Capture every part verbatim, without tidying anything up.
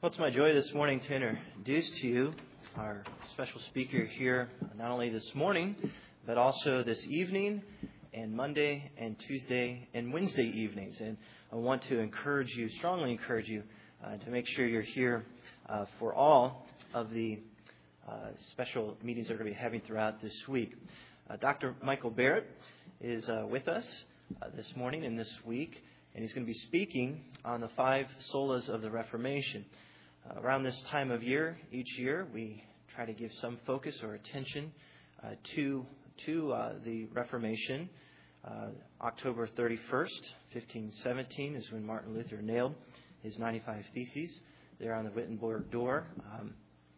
Well, it's my joy this morning to introduce to you our special speaker here, not only this morning, but also this evening and Monday and Tuesday and Wednesday evenings. And I want to encourage you, strongly encourage you, uh, to make sure you're here uh, for all of the uh, special meetings that we're going to be having throughout this week. Uh, Doctor Michael Barrett is uh, with us uh, this morning and this week, and he's going to be speaking on the five solas of the Reformation. Uh, around this time of year, each year, we try to give some focus or attention uh, to to uh, the Reformation. Uh, October thirty-first, fifteen seventeen, is when Martin Luther nailed his ninety-five Theses there on the Wittenberg door. Um,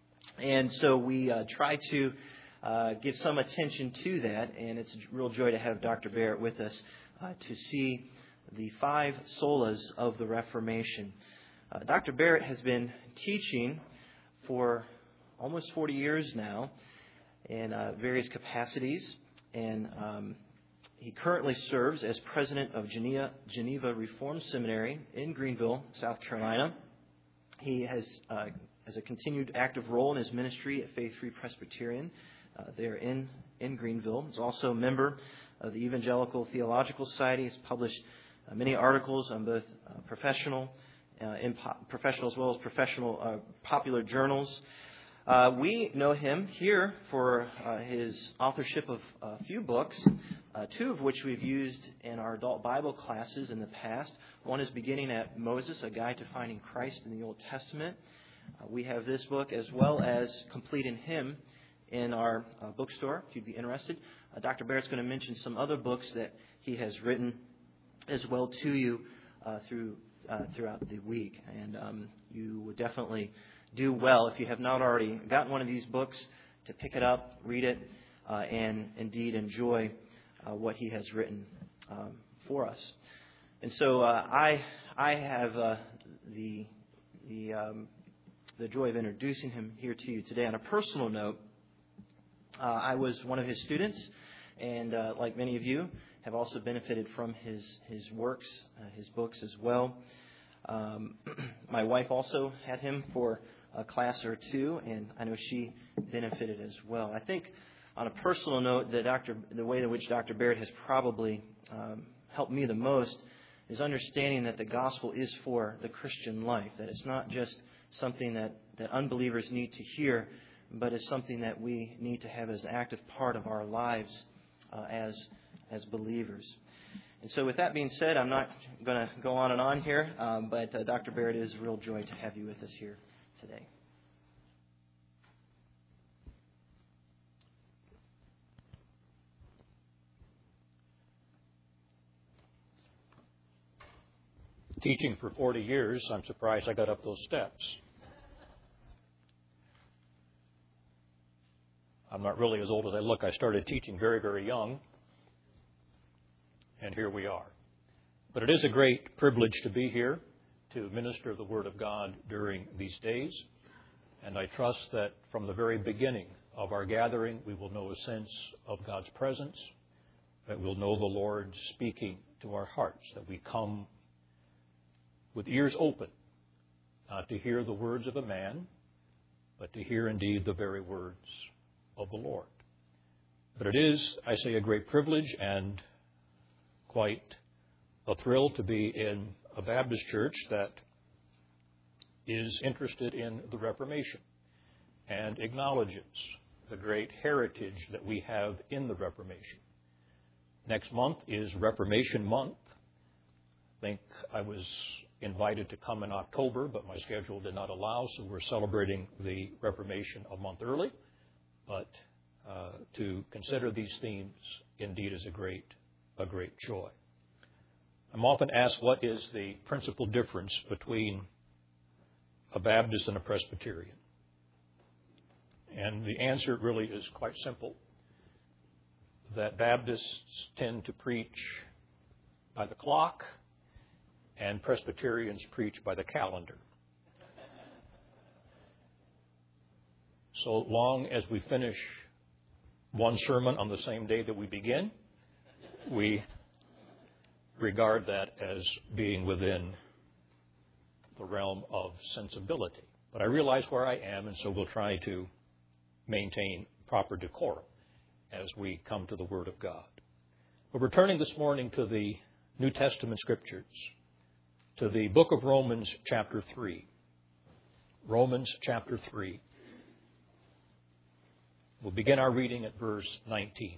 and so we uh, try to uh, give some attention to that, and it's a real joy to have Doctor Barrett with us uh, to see the five solas of the Reformation. Uh, Doctor Barrett has been teaching for almost forty years now in uh, various capacities, and um, he currently serves as president of Geneva, Geneva Reformed Seminary in Greenville, South Carolina. He has, uh, has a continued active role in his ministry at Faith Free Presbyterian uh, there in, in Greenville. He's also a member of the Evangelical Theological Society. He's published uh, many articles on both uh, professional Uh, in po- professional as well as professional uh, popular journals. Uh, we know him here for uh, his authorship of a few books, uh, two of which we've used in our adult Bible classes in the past. One is Beginning at Moses, A Guide to Finding Christ in the Old Testament. Uh, we have this book as well as Complete in Him in our uh, bookstore, if you'd be interested. Uh, Doctor Barrett's going to mention some other books that he has written as well to you uh, through Uh, throughout the week. And um, you would definitely do well, if you have not already gotten one of these books, to pick it up, read it, uh, and indeed enjoy uh, what he has written um, for us. And so uh, I I have uh, the the um, the joy of introducing him here to you today. On a personal note, uh, I was one of his students, and uh, like many of you, have also benefited from his his works, uh, his books as well. Um, my wife also had him for a class or two, and I know she benefited as well. I think, on a personal note, the Doctor the way in which Doctor Barrett has probably um, helped me the most is understanding that the gospel is for the Christian life. That it's not just something that, that unbelievers need to hear, but it's something that we need to have as an active part of our lives uh, as as believers. And so with that being said, I'm not going to go on and on here, um, but uh, Doctor Barrett, it is a real joy to have you with us here today. Teaching for forty years, I'm surprised I got up those steps. I'm not really as old as I look. I started teaching very, very young. And here we are. But it is a great privilege to be here to minister the Word of God during these days. And I trust that from the very beginning of our gathering, we will know a sense of God's presence, that we'll know the Lord speaking to our hearts, that we come with ears open, not to hear the words of a man, but to hear indeed the very words of the Lord. But it is, I say, a great privilege and quite a thrill to be in a Baptist church that is interested in the Reformation and acknowledges the great heritage that we have in the Reformation. Next month is Reformation Month. I think I was invited to come in October, but my schedule did not allow, so we're celebrating the Reformation a month early. But uh, to consider these themes indeed is a great a great joy. I'm often asked, what is the principal difference between a Baptist and a Presbyterian? And the answer really is quite simple, that Baptists tend to preach by the clock and Presbyterians preach by the calendar. So long as we finish one sermon on the same day that we begin, we regard that as being within the realm of sensibility. But I realize where I am, and so we'll try to maintain proper decorum as we come to the Word of God. But we're turning this morning to the New Testament Scriptures, to the book of Romans chapter three. Romans chapter three. We'll begin our reading at verse nineteen.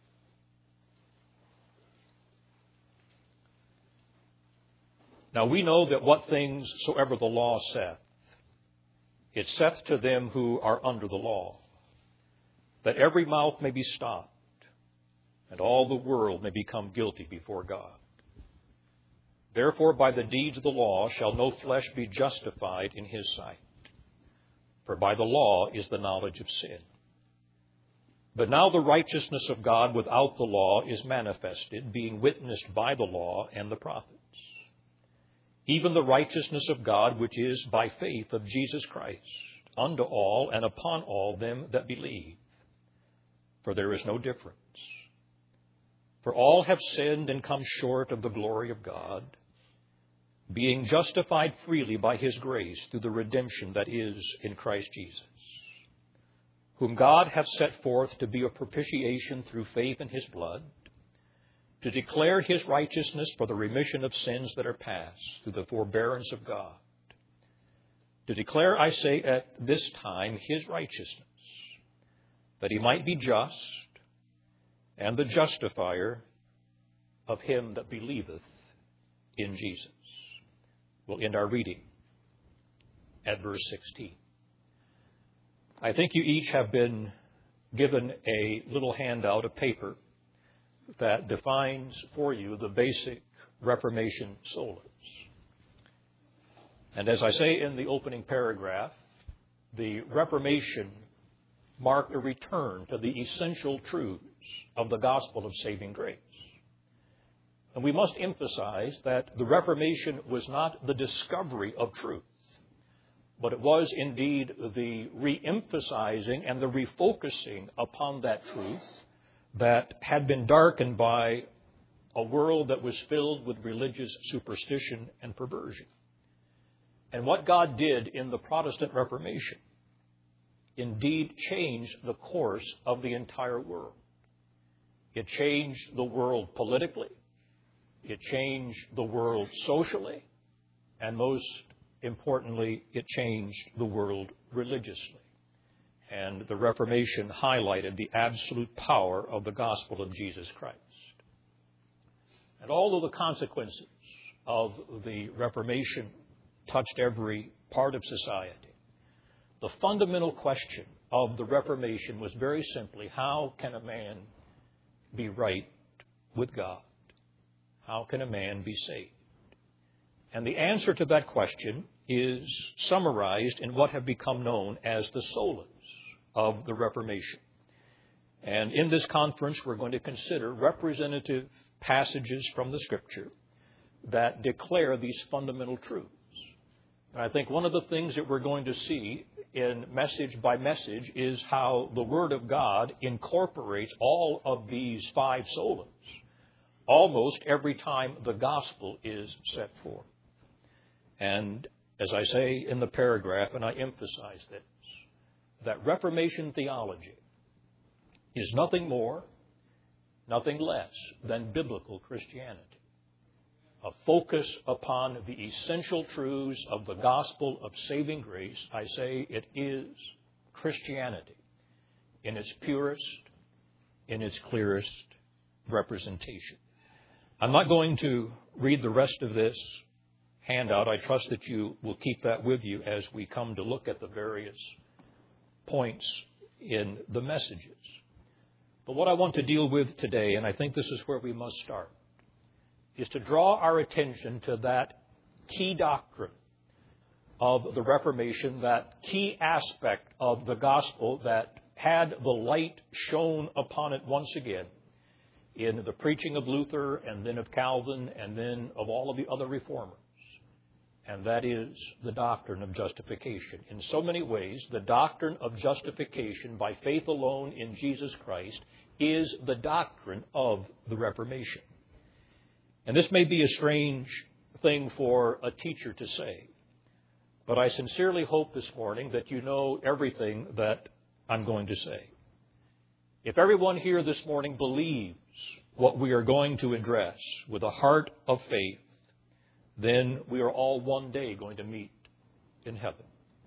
Now we know that what things soever the law saith, it saith to them who are under the law, that every mouth may be stopped, and all the world may become guilty before God. Therefore by the deeds of the law shall no flesh be justified in his sight. For by the law is the knowledge of sin. But now the righteousness of God without the law is manifested, being witnessed by the law and the prophets. Even the righteousness of God which is by faith of Jesus Christ, unto all and upon all them that believe. For there is no difference. For all have sinned and come short of the glory of God, being justified freely by his grace through the redemption that is in Christ Jesus, whom God hath set forth to be a propitiation through faith in his blood, to declare his righteousness for the remission of sins that are past through the forbearance of God, to declare, I say, at this time his righteousness, that he might be just and the justifier of him that believeth in Jesus. We'll end our reading at verse sixteen. I think you each have been given a little handout of paper that defines for you the basic Reformation solas. And as I say in the opening paragraph, the Reformation marked a return to the essential truths of the gospel of saving grace. And we must emphasize that the Reformation was not the discovery of truth, but it was indeed the re-emphasizing and the refocusing upon that truth that had been darkened by a world that was filled with religious superstition and perversion. And what God did in the Protestant Reformation indeed changed the course of the entire world. It changed the world politically. It changed the world socially. And most importantly, it changed the world religiously. And the Reformation highlighted the absolute power of the gospel of Jesus Christ. And although the consequences of the Reformation touched every part of society, the fundamental question of the Reformation was very simply, how can a man be right with God? How can a man be saved? And the answer to that question is summarized in what have become known as the solas of the Reformation. And in this conference, we're going to consider representative passages from the Scripture that declare these fundamental truths. And I think one of the things that we're going to see in message by message is how the Word of God incorporates all of these five solas almost every time the gospel is set forth. And as I say in the paragraph, and I emphasize this, that Reformation theology is nothing more, nothing less than biblical Christianity. A focus upon the essential truths of the gospel of saving grace. I say it is Christianity in its purest, in its clearest representation. I'm not going to read the rest of this handout. I trust that you will keep that with you as we come to look at the various points in the messages. But what I want to deal with today, and I think this is where we must start, is to draw our attention to that key doctrine of the Reformation, that key aspect of the gospel that had the light shone upon it once again in the preaching of Luther and then of Calvin and then of all of the other reformers. And that is the doctrine of justification. In so many ways, the doctrine of justification by faith alone in Jesus Christ is the doctrine of the Reformation. And this may be a strange thing for a teacher to say, but I sincerely hope this morning that you know everything that I'm going to say. If everyone here this morning believes what we are going to address with a heart of faith, then we are all one day going to meet in heaven.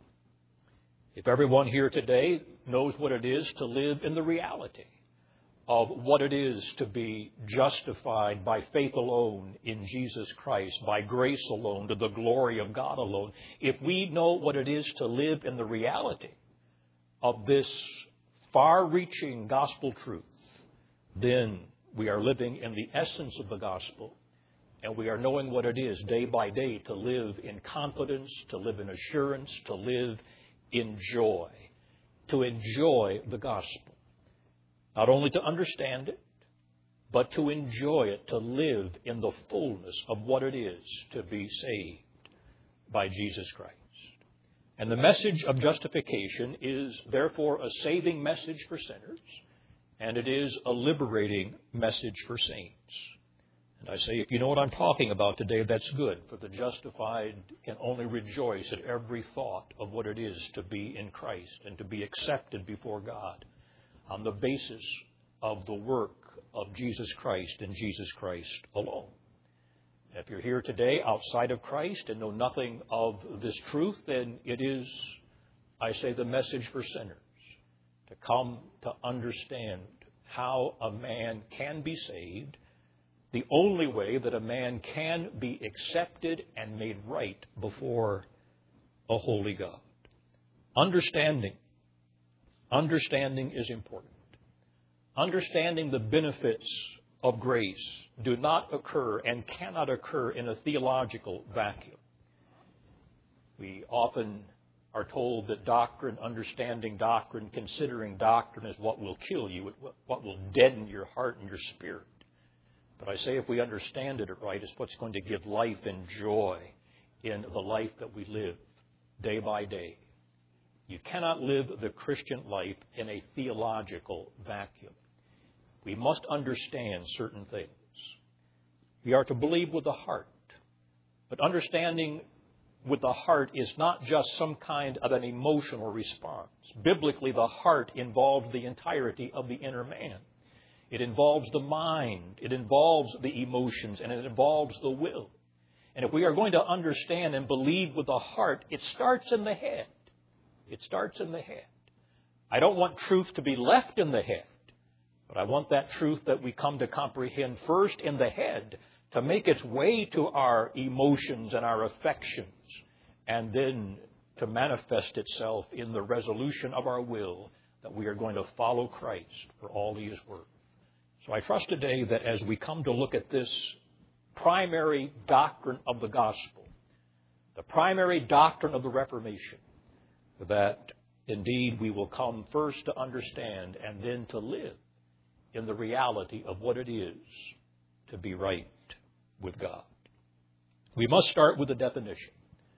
If everyone here today knows what it is to live in the reality of what it is to be justified by faith alone in Jesus Christ, by grace alone, to the glory of God alone, if we know what it is to live in the reality of this far-reaching gospel truth, then we are living in the essence of the gospel, and we are knowing what it is day by day to live in confidence, to live in assurance, to live in joy, to enjoy the gospel. Not only to understand it, but to enjoy it, to live in the fullness of what it is to be saved by Jesus Christ. And the message of justification is therefore a saving message for sinners, and it is a liberating message for saints. And I say, if you know what I'm talking about today, that's good, for the justified can only rejoice at every thought of what it is to be in Christ and to be accepted before God on the basis of the work of Jesus Christ and Jesus Christ alone. And if you're here today outside of Christ and know nothing of this truth, then it is, I say, the message for sinners to come to understand how a man can be saved, the only way that a man can be accepted and made right before a holy God. Understanding. Understanding is important. Understanding the benefits of grace do not occur and cannot occur in a theological vacuum. We often are told that doctrine, understanding doctrine, considering doctrine is what will kill you, what will deaden your heart and your spirit. But I say if we understand it right, it's what's going to give life and joy in the life that we live day by day. You cannot live the Christian life in a theological vacuum. We must understand certain things. We are to believe with the heart. But understanding with the heart is not just some kind of an emotional response. Biblically, the heart involves the entirety of the inner man. It involves the mind, it involves the emotions, and it involves the will. And if we are going to understand and believe with the heart, it starts in the head. It starts in the head. I don't want truth to be left in the head, but I want that truth that we come to comprehend first in the head to make its way to our emotions and our affections, and then to manifest itself in the resolution of our will that we are going to follow Christ for all He is worth. So I trust today that as we come to look at this primary doctrine of the gospel, the primary doctrine of the Reformation, that indeed we will come first to understand and then to live in the reality of what it is to be right with God. We must start with a definition.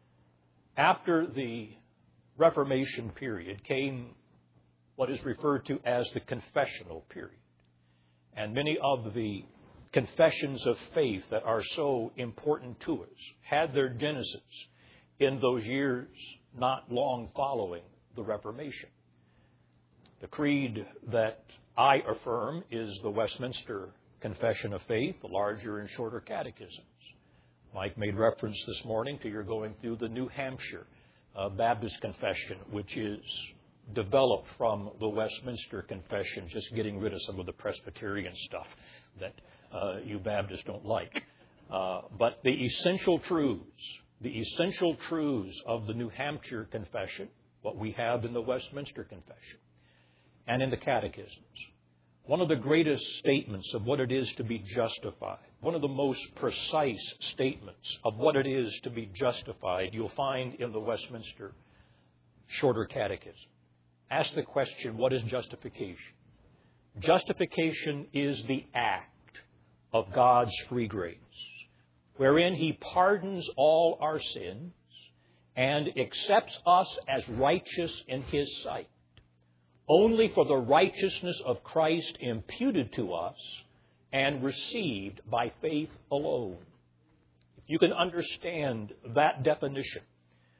After the Reformation period came what is referred to as the confessional period. And many of the confessions of faith that are so important to us had their genesis in those years not long following the Reformation. The creed that I affirm is the Westminster Confession of Faith, the larger and shorter catechisms. Mike made reference this morning to your going through the New Hampshire uh, Baptist Confession, which is developed from the Westminster Confession, just getting rid of some of the Presbyterian stuff that uh, you Baptists don't like. Uh, but the essential truths, the essential truths of the New Hampshire Confession, what we have in the Westminster Confession, and in the catechisms. One of the greatest statements of what it is to be justified, one of the most precise statements of what it is to be justified, you'll find in the Westminster Shorter Catechism. Ask the question, what is justification? Justification is the act of God's free grace, wherein He pardons all our sins and accepts us as righteous in His sight, only for the righteousness of Christ imputed to us and received by faith alone. If you can understand that definition,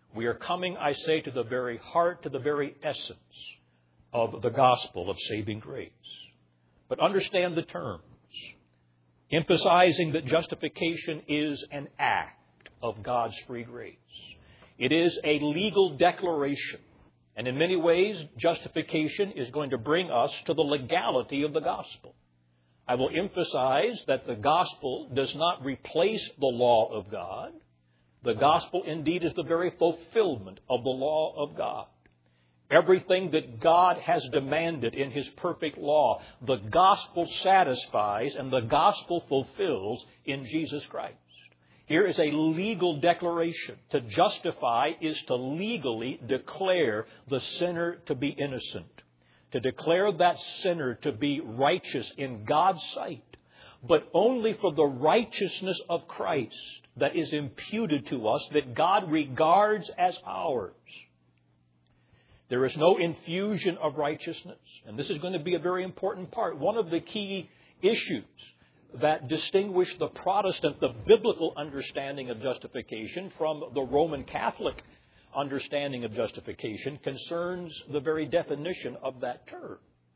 We are coming, I say, to the very heart, to the very essence of the gospel of saving grace. But understand the terms, emphasizing that justification is an act of God's free grace. It is a legal declaration. And in many ways, justification is going to bring us to the legality of the gospel. I will emphasize that the gospel does not replace the law of God. The gospel indeed is the very fulfillment of the law of God. Everything that God has demanded in His perfect law, the gospel satisfies and the gospel fulfills in Jesus Christ. Here is a legal declaration. To justify is to legally declare the sinner to be innocent, to declare that sinner to be righteous in God's sight, but only for the righteousness of Christ that is imputed to us, that God regards as ours. There is no infusion of righteousness, and this is going to be a very important part. One of the key issues that distinguish the Protestant, the biblical understanding of justification from the Roman Catholic understanding of justification concerns the very definition of that term.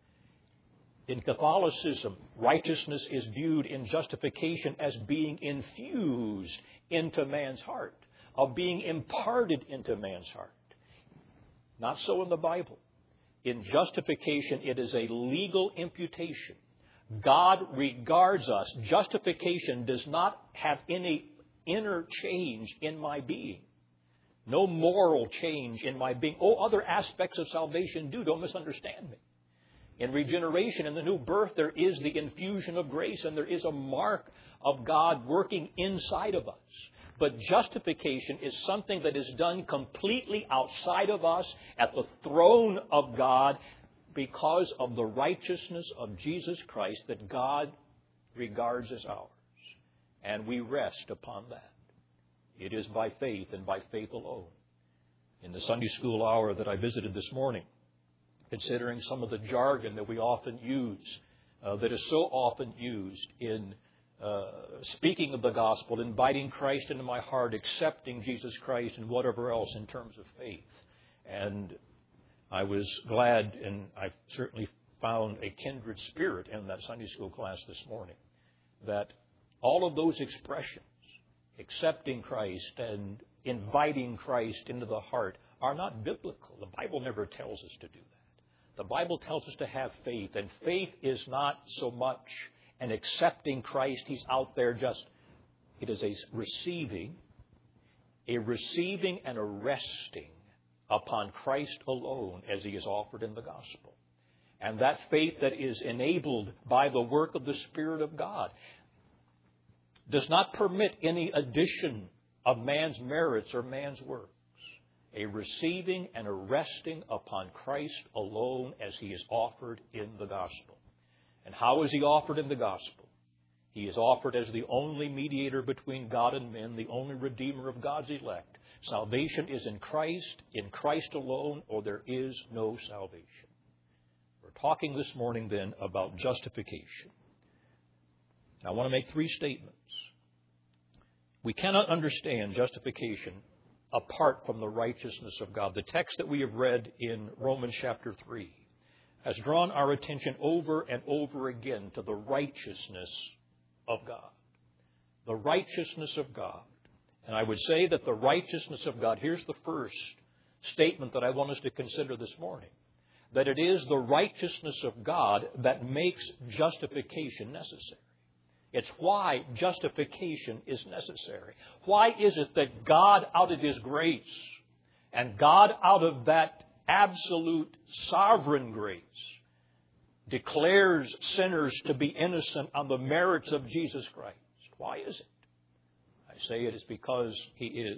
In Catholicism, righteousness is viewed in justification as being infused into man's heart, of being imparted into man's heart. Not so in the Bible. In justification, it is a legal imputation. God regards us. Justification does not have any inner change in my being. No moral change in my being. Oh, other aspects of salvation do. Don't misunderstand me. In regeneration, in the new birth, there is the infusion of grace and there is a mark of God working inside of us. But justification is something that is done completely outside of us at the throne of God because of the righteousness of Jesus Christ that God regards as ours. And we rest upon that. It is by faith and by faith alone. In the Sunday school hour that I visited this morning, considering some of the jargon that we often use, uh, that is so often used in uh, speaking of the gospel, inviting Christ into my heart, accepting Jesus Christ and whatever else in terms of faith. And I was glad, and I certainly found a kindred spirit in that Sunday school class this morning, that all of those expressions, accepting Christ and inviting Christ into the heart, are not biblical. The Bible never tells us to do that. The Bible tells us to have faith, and faith is not so much an accepting Christ. He's out there just, it is a receiving, a receiving and a resting upon Christ alone as He is offered in the gospel. And that faith that is enabled by the work of the Spirit of God does not permit any addition of man's merits or man's works. A receiving and a resting upon Christ alone as He is offered in the gospel. And how is He offered in the gospel? He is offered as the only mediator between God and men, the only redeemer of God's elect. Salvation is in Christ, in Christ alone, or there is no salvation. We're talking this morning then about justification. I want to make three statements. We cannot understand justification apart from the righteousness of God. The text that we have read in Romans chapter three has drawn our attention over and over again to the righteousness of God. The righteousness of God. And I would say that the righteousness of God, here's the first statement that I want us to consider this morning, that it is the righteousness of God that makes justification necessary. It's why justification is necessary. Why is it that God, out of His grace, and God, out of that absolute sovereign grace, declares sinners to be innocent on the merits of Jesus Christ? Why is it? I say it is because He is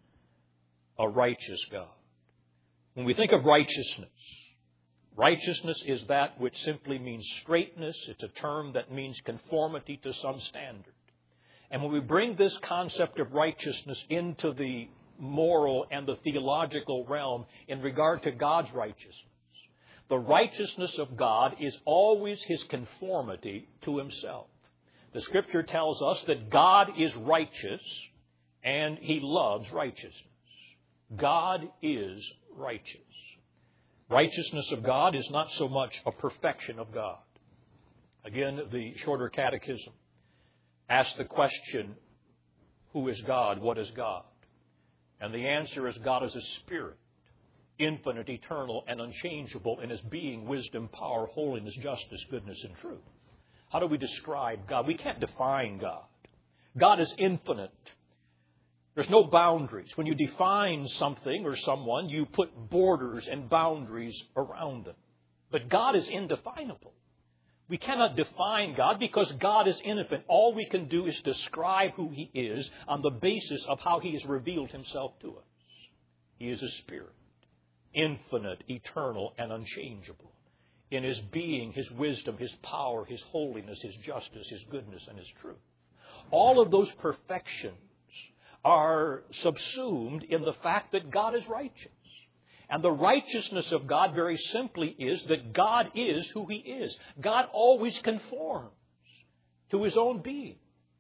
a righteous God. When we think of righteousness, righteousness is that which simply means straightness. It's a term that means conformity to some standard. And when we bring this concept of righteousness into the moral and the theological realm in regard to God's righteousness, the righteousness of God is always His conformity to Himself. The Scripture tells us that God is righteous and He loves righteousness. God is righteous. Righteousness of God is not so much a perfection of God. Again, the Shorter Catechism asks the question, who is God? What is God? And the answer is God is a spirit, infinite, eternal, and unchangeable in His being, wisdom, power, holiness, justice, goodness, and truth. How do we describe God? We can't define God. God is infinite. There's no boundaries. When you define something or someone, you put borders and boundaries around them. But God is indefinable. We cannot define God because God is infinite. All we can do is describe who He is on the basis of how He has revealed Himself to us. He is a spirit, infinite, eternal, and unchangeable in His being, His wisdom, His power, His holiness, His justice, His goodness, and His truth. All of those perfections are subsumed in the fact that God is righteous. And the righteousness of God very simply is that God is who He is. God always conforms to His own being.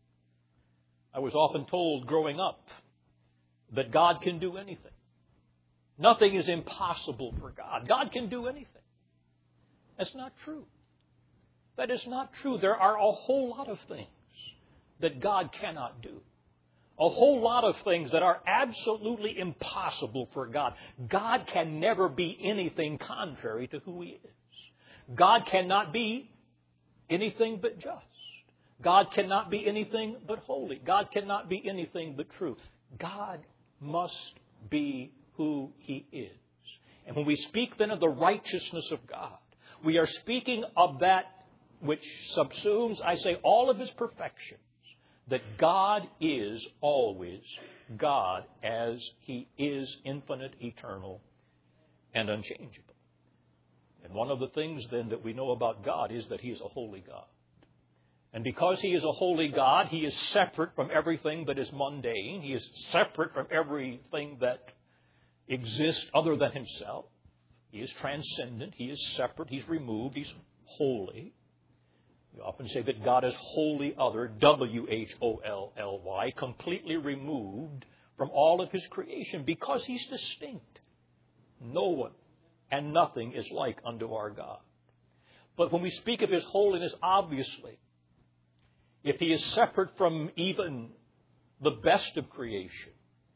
I was often told growing up that God can do anything. Nothing is impossible for God. God can do anything. That's not true. That is not true. There are a whole lot of things that God cannot do. A whole lot of things that are absolutely impossible for God. God can never be anything contrary to who He is. God cannot be anything but just. God cannot be anything but holy. God cannot be anything but true. God must be who He is. And when we speak then of the righteousness of God, we are speaking of that which subsumes, I say, all of His perfections. That God is always God as He is infinite, eternal, and unchangeable. And one of the things then that we know about God is that He is a holy God. And because He is a holy God, He is separate from everything that is mundane. He is separate from everything that exists other than Himself. He is transcendent. He is separate. He's removed. He's holy. We often say that God is wholly other, W H O L L Y, completely removed from all of His creation because He's distinct. No one and nothing is like unto our God. But when we speak of His holiness, obviously, if He is separate from even the best of creation,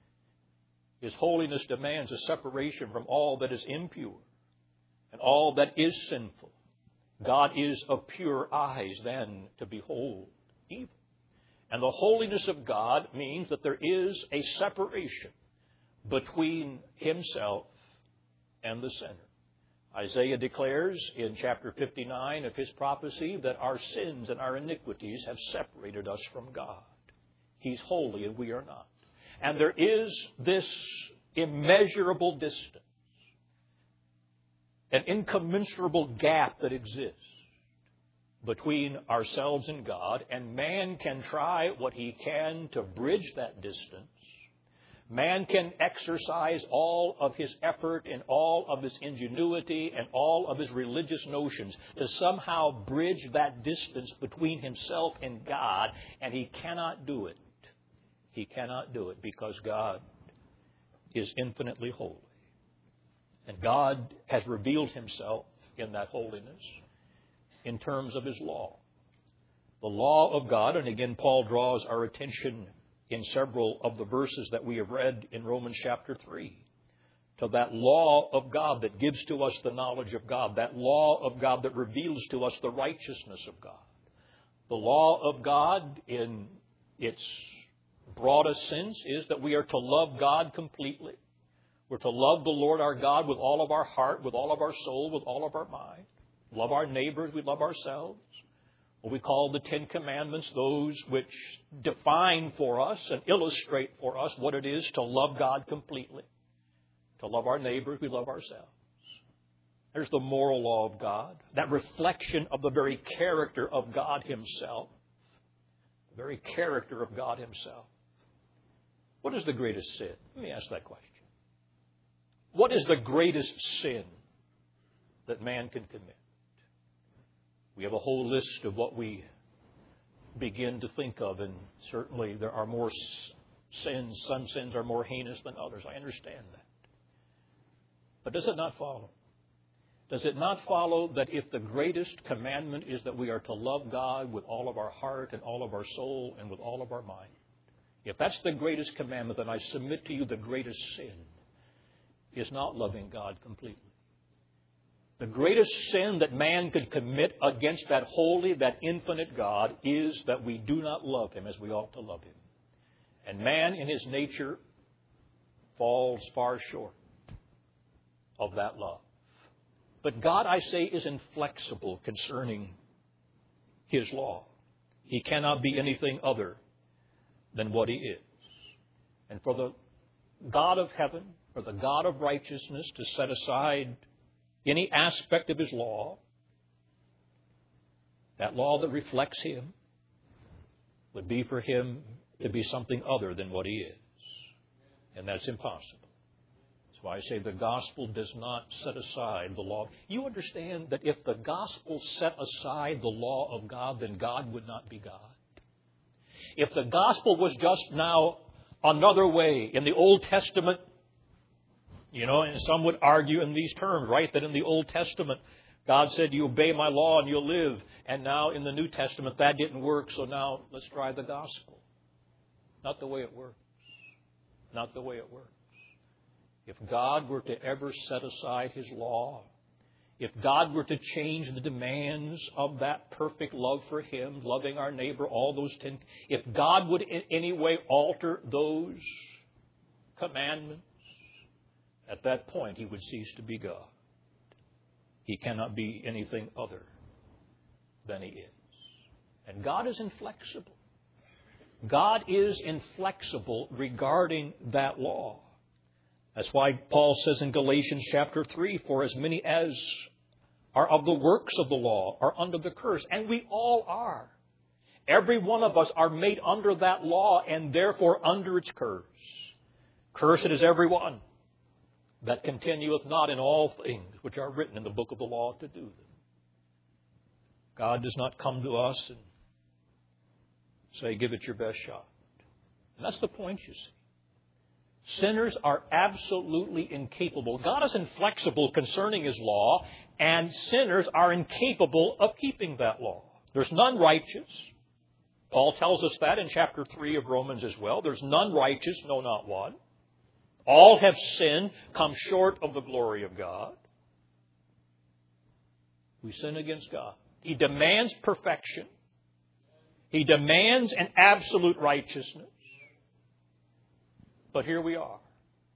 His holiness demands a separation from all that is impure and all that is sinful. God is of pure eyes then to behold evil. And the holiness of God means that there is a separation between Himself and the sinner. Isaiah declares in chapter fifty-nine of his prophecy that our sins and our iniquities have separated us from God. He's holy and we are not. And there is this immeasurable distance, an incommensurable gap that exists between ourselves and God, and man can try what he can to bridge that distance. Man can exercise all of his effort and all of his ingenuity and all of his religious notions to somehow bridge that distance between himself and God, and he cannot do it. He cannot do it because God is infinitely holy. And God has revealed Himself in that holiness in terms of His law. The law of God, and again Paul draws our attention in several of the verses that we have read in Romans chapter three, to that law of God that gives to us the knowledge of God, that law of God that reveals to us the righteousness of God. The law of God in its broadest sense is that we are to love God completely. We're to love the Lord our God with all of our heart, with all of our soul, with all of our mind. Love our neighbors, we love ourselves. What we call the Ten Commandments, those which define for us and illustrate for us what it is to love God completely. To love our neighbors, we love ourselves. There's the moral law of God, that reflection of the very character of God Himself. The very character of God Himself. What is the greatest sin? Let me ask that question. What is the greatest sin that man can commit? We have a whole list of what we begin to think of, and certainly there are more sins. Some sins are more heinous than others. I understand that. But does it not follow? Does it not follow that if the greatest commandment is that we are to love God with all of our heart and all of our soul and with all of our mind, if that's the greatest commandment, then I submit to you the greatest sin is not loving God completely. The greatest sin that man could commit against that holy, that infinite God is that we do not love Him as we ought to love Him. And man in his nature falls far short of that love. But God, I say, is inflexible concerning His law. He cannot be anything other than what He is. And for the God of heaven, for the God of righteousness to set aside any aspect of His law, that law that reflects Him, would be for Him to be something other than what He is. And that's impossible. That's why I say the gospel does not set aside the law. You understand that if the gospel set aside the law of God, then God would not be God. If the gospel was just now another way in the Old Testament, you know, and some would argue in these terms, right, that in the Old Testament, God said, you obey my law and you'll live. And now in the New Testament, that didn't work, so now let's try the gospel. Not the way it works. Not the way it works. If God were to ever set aside His law, if God were to change the demands of that perfect love for Him, loving our neighbor, all those ten, if God would in any way alter those commandments, at that point He would cease to be God. He cannot be anything other than He is. And God is inflexible. God is inflexible regarding that law. That's why Paul says in Galatians chapter three, for as many as are of the works of the law are under the curse. And we all are. Every one of us are made under that law and therefore under its curse. Cursed is every one that continueth not in all things which are written in the book of the law to do them. God does not come to us and say, give it your best shot. And that's the point, you see. Sinners are absolutely incapable. God is inflexible concerning His law, and sinners are incapable of keeping that law. There's none righteous. Paul tells us that in chapter three of Romans as well. There's none righteous, no, not one. All have sinned, come short of the glory of God. We sin against God. He demands perfection. He demands an absolute righteousness. But here we are.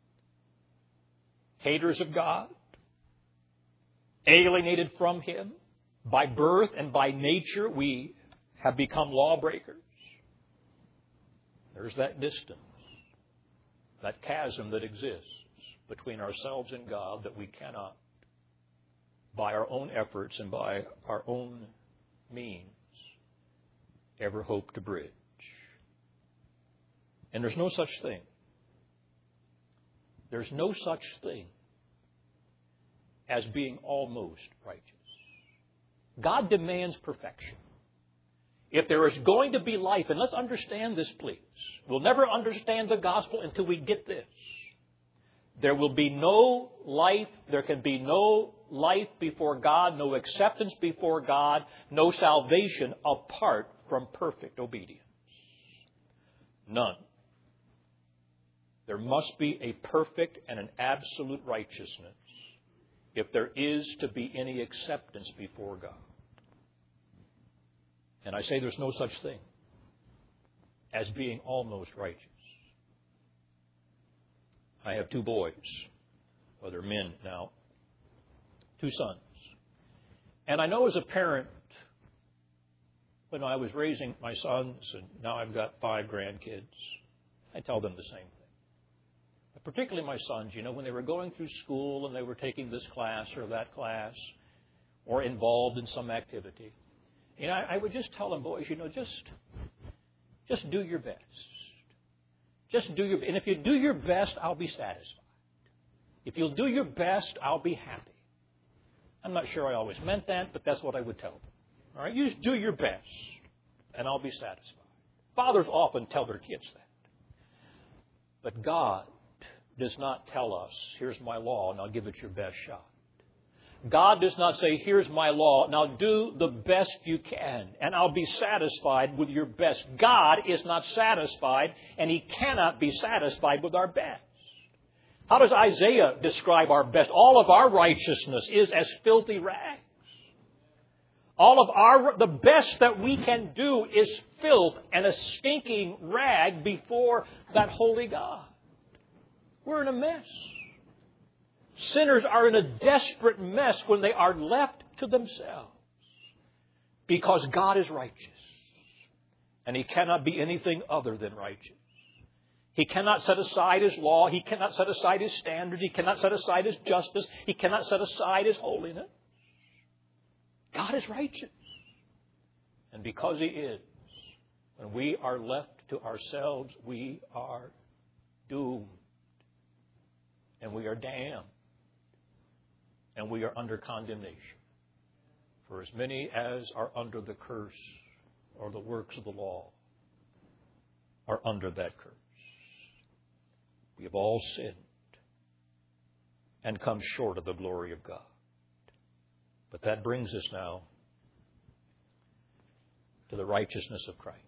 Haters of God. Alienated from Him. By birth and by nature, we have become lawbreakers. There's that distance. That chasm that exists between ourselves and God that we cannot, by our own efforts and by our own means, ever hope to bridge. And there's no such thing. There's no such thing as being almost righteous. God demands perfection. If there is going to be life, and let's understand this, please. We'll never understand the gospel until we get this. There will be no life, there can be no life before God, no acceptance before God, no salvation apart from perfect obedience. None. There must be a perfect and an absolute righteousness if there is to be any acceptance before God. And I say there's no such thing as being almost righteous. I have two boys, well, they're men now, two sons. And I know as a parent, when I was raising my sons, and now I've got five grandkids, I tell them the same thing. Particularly my sons, you know, when they were going through school and they were taking this class or that class or involved in some activity, you know, I, I would just tell them, boys, you know, just, just do your best. Just do your, and if you do your best, I'll be satisfied. If you'll do your best, I'll be happy. I'm not sure I always meant that, but that's what I would tell them. All right, you just do your best, and I'll be satisfied. Fathers often tell their kids that. But God does not tell us, here's my law, now give it your best shot. God does not say, here's my law, now do the best you can, and I'll be satisfied with your best. God is not satisfied, and He cannot be satisfied with our best. How does Isaiah describe our best? All of our righteousness is as filthy rags. All of our, the best that we can do is filth and a stinking rag before that holy God. We're in a mess. Sinners are in a desperate mess when they are left to themselves. Because God is righteous. And He cannot be anything other than righteous. He cannot set aside His law. He cannot set aside His standard. He cannot set aside His justice. He cannot set aside His holiness. God is righteous. And because He is, when we are left to ourselves, we are doomed. And we are damned. And we are under condemnation. For as many as are under the curse or the works of the law are under that curse. We have all sinned and come short of the glory of God. But that brings us now to the righteousness of Christ.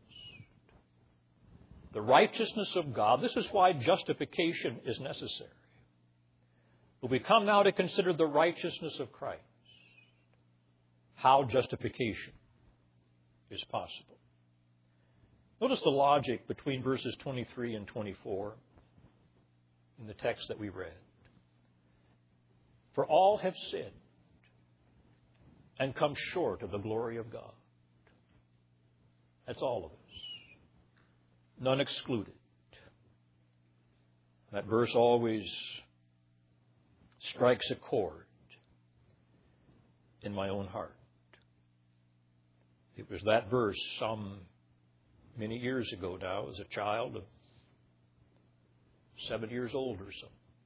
The righteousness of God. This is why justification is necessary. But we come now to consider the righteousness of Christ. How justification is possible. Notice the logic between verses twenty-three and twenty-four in the text that we read. For all have sinned and come short of the glory of God. That's all of us. None excluded. That verse always strikes a chord in my own heart. It was that verse some many years ago now, as a child of seven years old or so,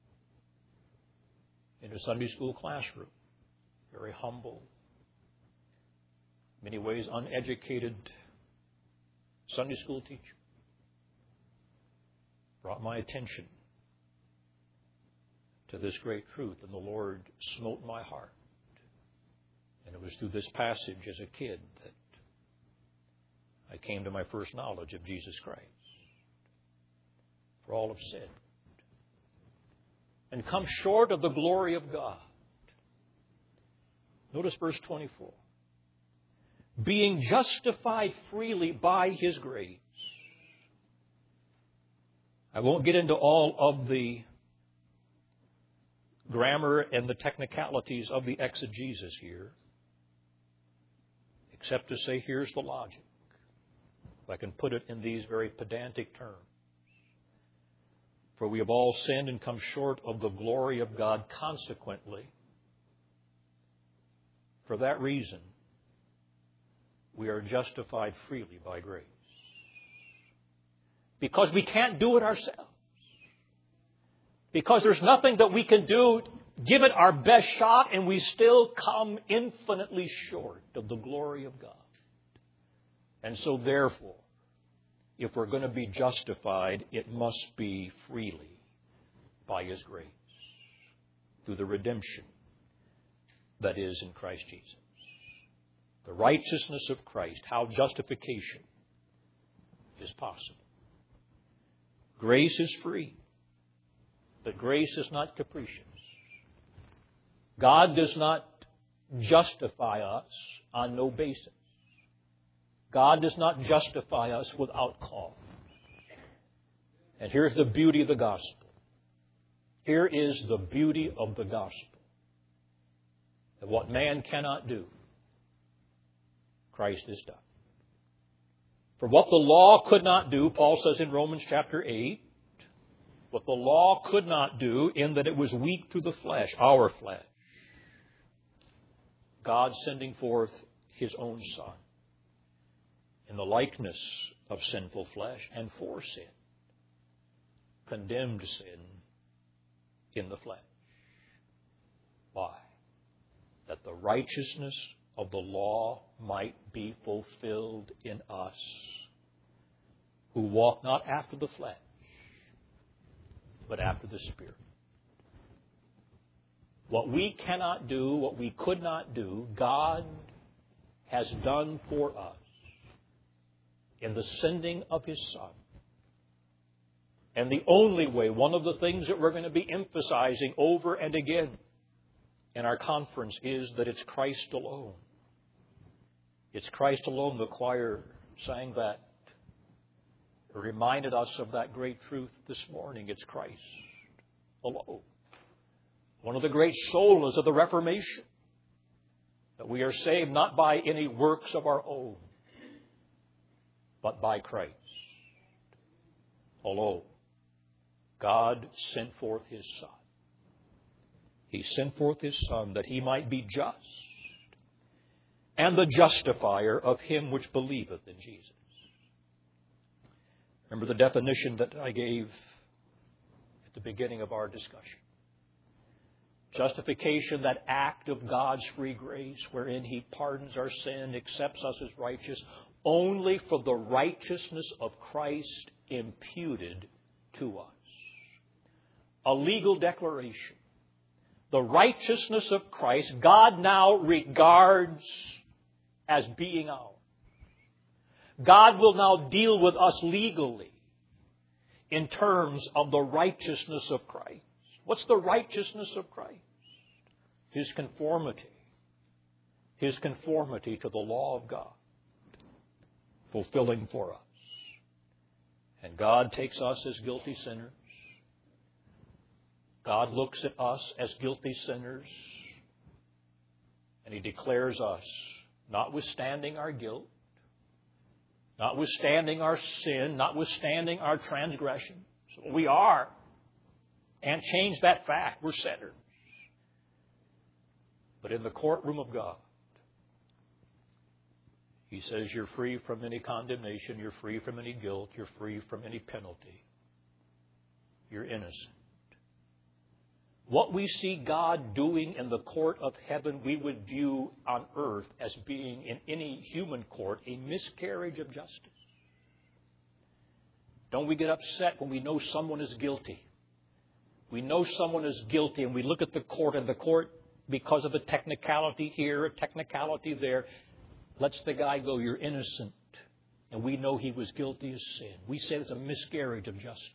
in a Sunday school classroom, very humble, in many ways uneducated Sunday school teacher, brought my attention to this great truth, and the Lord smote my heart. And it was through this passage as a kid that I came to my first knowledge of Jesus Christ. For all have sinned and come short of the glory of God. Notice verse twenty-four. Being justified freely by His grace. I won't get into all of the grammar and the technicalities of the exegesis here, except to say here's the logic. If I can put it in these very pedantic terms. For we have all sinned and come short of the glory of God. Consequently, for that reason, we are justified freely by grace. Because we can't do it ourselves. Because there's nothing that we can do, give it our best shot, and we still come infinitely short of the glory of God. And so therefore, if we're going to be justified, it must be freely by His grace, through the redemption that is in Christ Jesus. The righteousness of Christ, how justification is possible. Grace is free, but grace is not capricious. God does not justify us on no basis. God does not justify us without cause. And here's the beauty of the gospel. Here is the beauty of the gospel. That what man cannot do, Christ has done. For what the law could not do, Paul says in Romans chapter eight, what the law could not do in that it was weak through the flesh, our flesh, God sending forth His own Son in the likeness of sinful flesh and for sin, condemned sin in the flesh. Why? That the righteousness of the law might be fulfilled in us, who walk not after the flesh, but after the Spirit. What we cannot do, what we could not do, God has done for us in the sending of His Son. And the only way, one of the things that we're going to be emphasizing over and again in our conference is that it's Christ alone. It's Christ alone. The choir sang that, reminded us of that great truth this morning. It's Christ alone. One of the great solas of the Reformation, that we are saved not by any works of our own, but by Christ alone. God sent forth His Son. He sent forth His Son that He might be just and the justifier of him which believeth in Jesus. Remember the definition that I gave at the beginning of our discussion. Justification, that act of God's free grace wherein He pardons our sin, accepts us as righteous, only for the righteousness of Christ imputed to us. A legal declaration. The righteousness of Christ, God now regards as being ours. God will now deal with us legally in terms of the righteousness of Christ. What's the righteousness of Christ? His conformity. His conformity to the law of God, fulfilling for us. And God takes us as guilty sinners. God looks at us as guilty sinners, and He declares us, notwithstanding our guilt, notwithstanding our sin, notwithstanding our transgression. So we are. Can't change that fact. We're sinners. But in the courtroom of God, He says you're free from any condemnation, you're free from any guilt, you're free from any penalty. You're innocent. What we see God doing in the court of heaven, we would view on earth as being in any human court a miscarriage of justice. Don't we get upset when we know someone is guilty? We know someone is guilty and we look at the court, and the court, because of a technicality here, a technicality there, lets the guy go, you're innocent. And we know he was guilty of sin. We say it's a miscarriage of justice.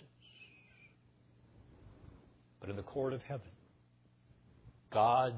But in the court of heaven, God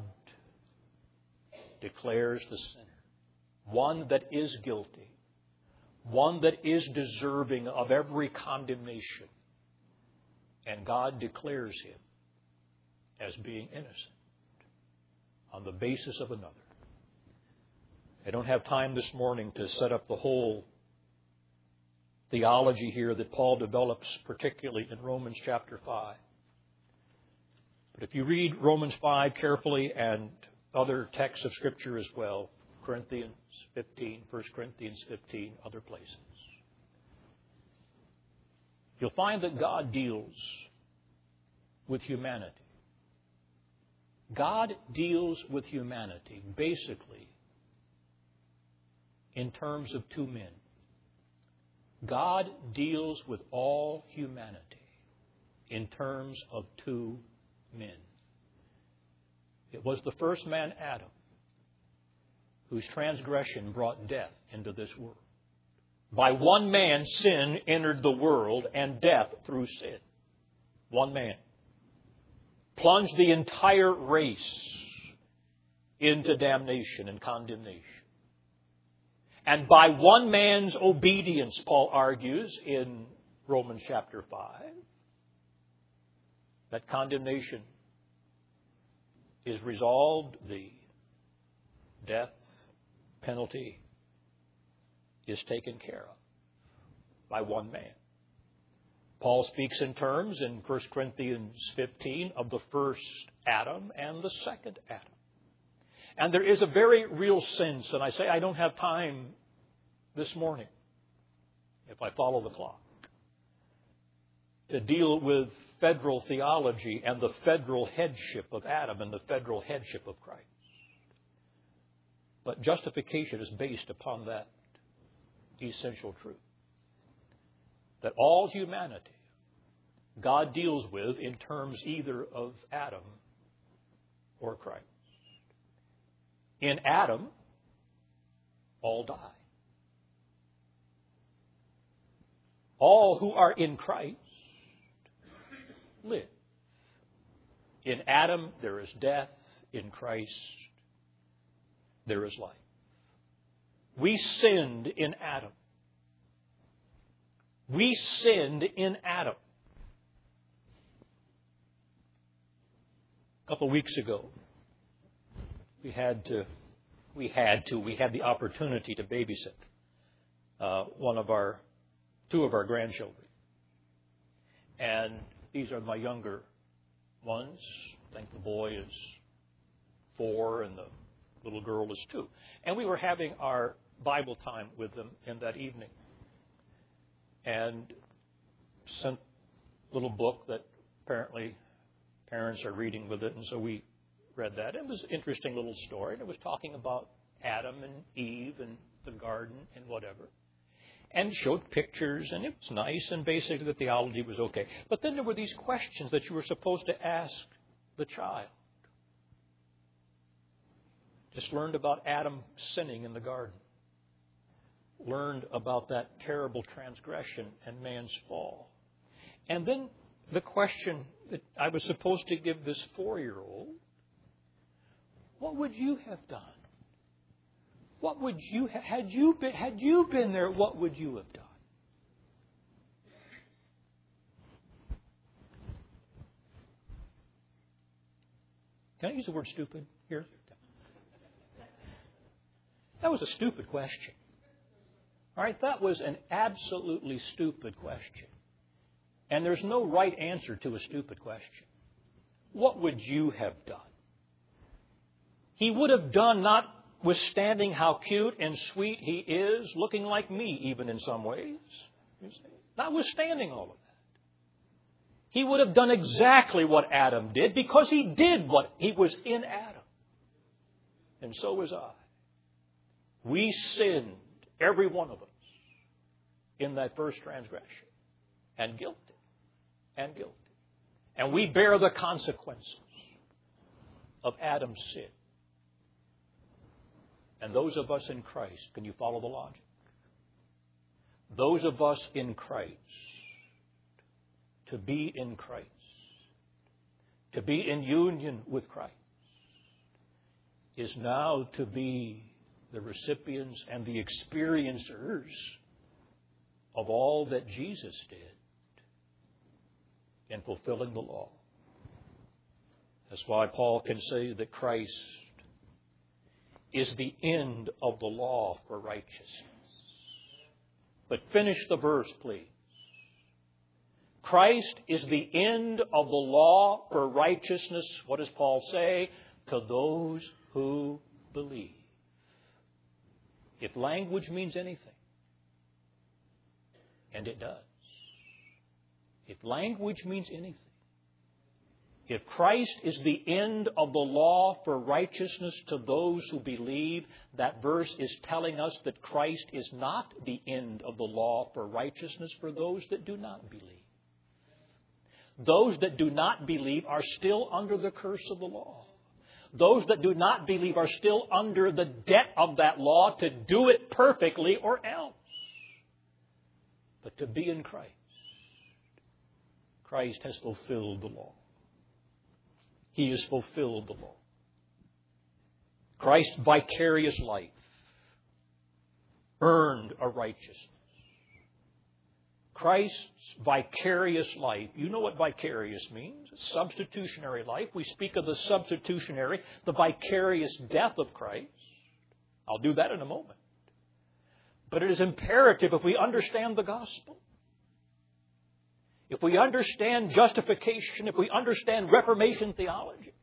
declares the sinner, one that is guilty, one that is deserving of every condemnation, and God declares him as being innocent on the basis of another. I don't have time this morning to set up the whole theology here that Paul develops, particularly in Romans chapter five. But if you read Romans five carefully and other texts of Scripture as well, Corinthians fifteen, First Corinthians fifteen, other places, you'll find that God deals with humanity. God deals with humanity basically in terms of two men. God deals with all humanity in terms of two men. It was the first man, Adam, whose transgression brought death into this world. By one man, sin entered the world, and death through sin. One man plunged the entire race into damnation and condemnation. And by one man's obedience, Paul argues in Romans chapter five, that condemnation is resolved, the death penalty is taken care of by one man. Paul speaks in terms in First Corinthians fifteen of the first Adam and the second Adam. And there is a very real sense, and I say I don't have time this morning, if I follow the clock, to deal with federal theology and the federal headship of Adam and the federal headship of Christ. But justification is based upon that essential truth, that all humanity God deals with in terms either of Adam or Christ. In Adam, all die. All who are in Christ live. In Adam, there is death. In Christ, there is life. We sinned in Adam. We sinned in Adam. A couple of weeks ago, we had to, we had to, we had the opportunity to babysit uh, one of our, two of our grandchildren. And these are my younger ones. I think the boy is four and the little girl is two. And we were having our Bible time with them in that evening. And sent a little book that apparently parents are reading with it, and so we read that. It was an interesting little story, and it was talking about Adam and Eve and the garden and whatever. And showed pictures, and it was nice, and basically the theology was okay. But then there were these questions that you were supposed to ask the child. Just learned about Adam sinning in the garden. Learned about that terrible transgression and man's fall. And then the question that I was supposed to give this four-year-old, what would you have done? What would you have, had you been, had you been there, what would you have done? Can I use the word stupid here? That was a stupid question. All right, that was an absolutely stupid question. And there's no right answer to a stupid question. What would you have done? He would have done, notwithstanding how cute and sweet he is, looking like me even in some ways, notwithstanding all of that. He would have done exactly what Adam did because he did what he was in Adam. And so was I. We sinned, every one of us, in that first transgression. And guilty. And guilty. And we bear the consequences of Adam's sin. And those of us in Christ, can you follow the logic? Those of us in Christ, to be in Christ, to be in union with Christ, is now to be the recipients and the experiencers of all that Jesus did in fulfilling the law. That's why Paul can say that Christ is the end of the law for righteousness. But finish the verse, please. Christ is the end of the law for righteousness. What does Paul say? To those who believe. If language means anything, and it does. If language means anything, if Christ is the end of the law for righteousness to those who believe, that verse is telling us that Christ is not the end of the law for righteousness for those that do not believe. Those that do not believe are still under the curse of the law. Those that do not believe are still under the debt of that law to do it perfectly or else. But to be in Christ, Christ has fulfilled the law. He has fulfilled the law. Christ's vicarious life earned a righteousness. Christ's vicarious life, you know what vicarious means? Substitutionary life. We speak of the substitutionary, the vicarious death of Christ. I'll do that in a moment. But it is imperative if we understand the gospel, if we understand justification, if we understand Reformation theology,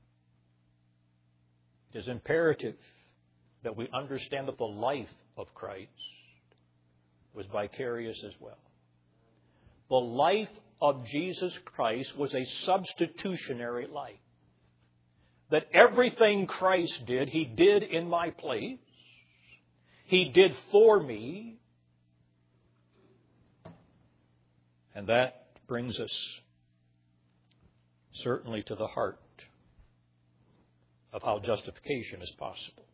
it is imperative that we understand that the life of Christ was vicarious as well. The life of Jesus Christ was a substitutionary life. That everything Christ did, He did in my place. He did for me. And that brings us certainly to the heart of how justification is possible.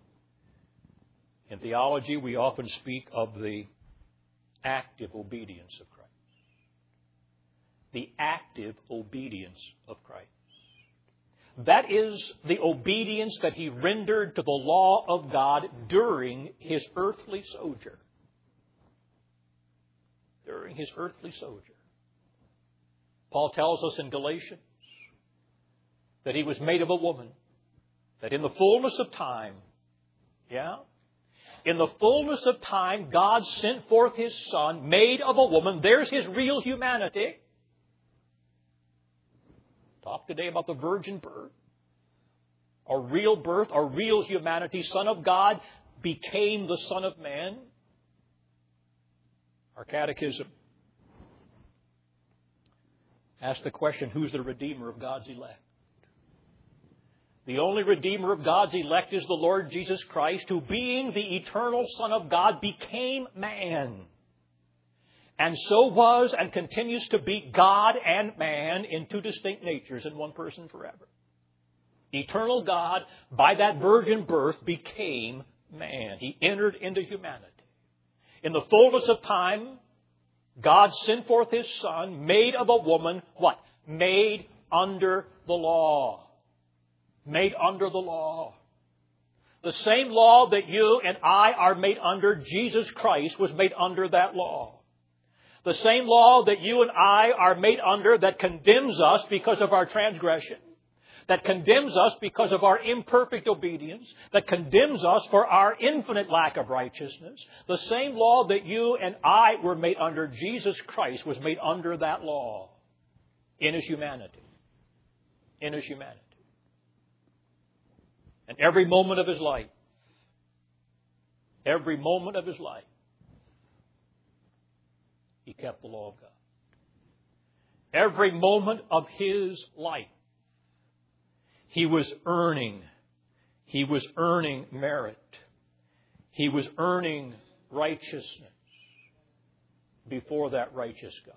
In theology, we often speak of the active obedience of Christ. The active obedience of Christ. That is the obedience that He rendered to the law of God during His earthly sojourn. During His earthly sojourn. Paul tells us in Galatians that He was made of a woman, that in the fullness of time, yeah, in the fullness of time, God sent forth His Son, made of a woman. There's His real humanity. Talk today about the virgin birth. Our real birth, our real humanity. Son of God became the Son of Man. Our catechism asks the question, who's the Redeemer of God's elect? The only Redeemer of God's elect is the Lord Jesus Christ, who being the eternal Son of God became man. And so was and continues to be God and man in two distinct natures in one person forever. Eternal God, by that virgin birth, became man. He entered into humanity. In the fullness of time, God sent forth His Son, made of a woman, what? Made under the law. Made under the law. The same law that you and I are made under, Jesus Christ was made under that law. The same law that you and I are made under that condemns us because of our transgression, that condemns us because of our imperfect obedience, that condemns us for our infinite lack of righteousness. The same law that you and I were made under, Jesus Christ was made under that law in His humanity. In His humanity. And every moment of His life, every moment of His life, He kept the law of God. Every moment of His life, He was earning, He was earning merit. He was earning righteousness before that righteous God.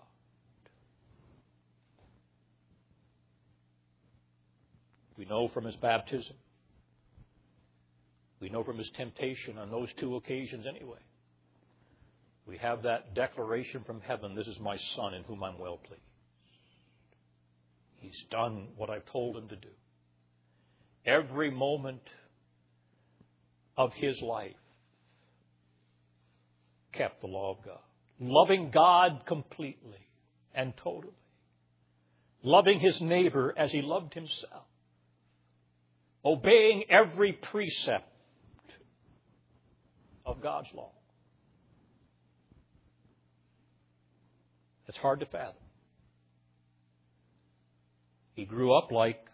We know from His baptism, we know from His temptation on those two occasions anyway, we have that declaration from heaven, this is my Son in whom I'm well pleased. He's done what I've told Him to do. Every moment of His life kept the law of God. Loving God completely and totally. Loving His neighbor as He loved Himself. Obeying every precept of God's law. It's hard to fathom. He grew up like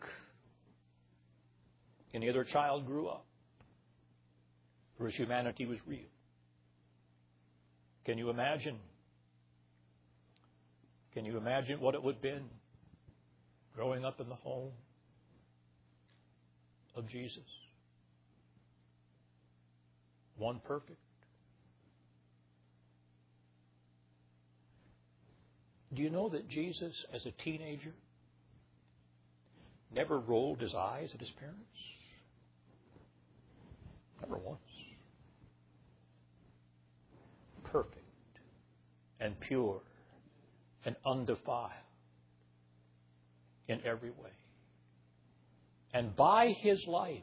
any other child grew up, for His humanity was real. Can you imagine? Can you imagine what it would have been growing up in the home of Jesus? One perfect. Do you know that Jesus, as a teenager, never rolled his eyes at his parents? Never once. Perfect and pure and undefiled in every way. And by His life,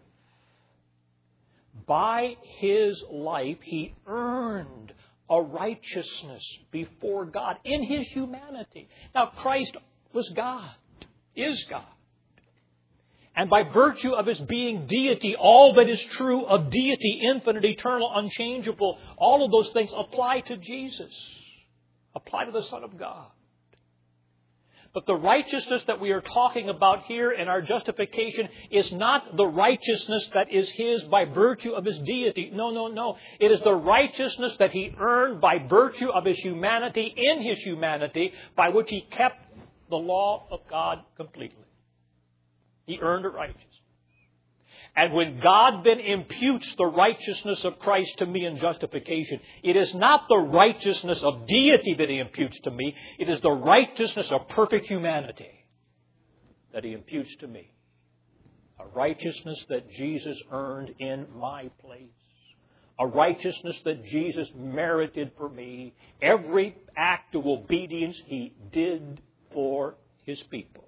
by His life, He earned a righteousness before God in His humanity. Now, Christ was God, is God. And by virtue of His being deity, all that is true of deity, infinite, eternal, unchangeable, all of those things apply to Jesus, apply to the Son of God. But the righteousness that we are talking about here in our justification is not the righteousness that is His by virtue of His deity. No, no, no. It is the righteousness that He earned by virtue of His humanity, in His humanity, by which He kept the law of God completely. He earned a righteousness. And when God then imputes the righteousness of Christ to me in justification, it is not the righteousness of deity that He imputes to me. It is the righteousness of perfect humanity. that He imputes to me. A righteousness that Jesus earned in my place. A righteousness that Jesus merited for me. Every act of obedience He did for His people.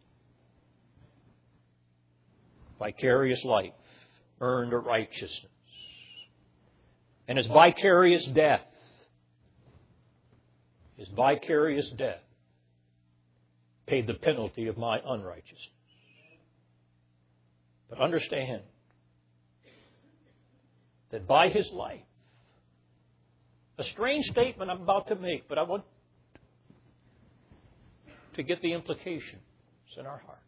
Vicarious life earned a righteousness. And His vicarious death, His vicarious death paid the penalty of my unrighteousness. But understand that by His life, a strange statement I'm about to make, but I want to get the implications in our heart.